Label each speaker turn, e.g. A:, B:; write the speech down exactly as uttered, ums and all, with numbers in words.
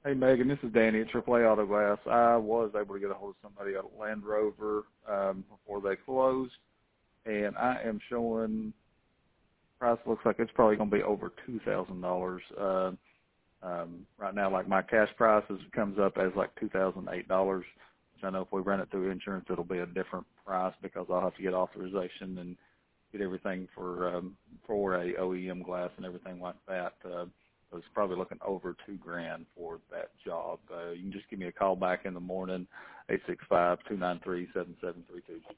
A: Hey, Megan, this is Danny at Triple A Auto Glass. I was able to get a hold of somebody at Land Rover um, before they closed, and I am showing price looks like it's probably going to be over two thousand dollars. Uh, um, right now, like my cash price is, comes up as like two thousand eight dollars, which I know if we run it through insurance, it'll be a different price because I'll have to get authorization and get everything for um, for a O E M glass and everything like that. Uh, so it's probably looking over two grand for that job. Uh, you can just give me a call back in the morning, eight six five, two nine three, seven seven three two.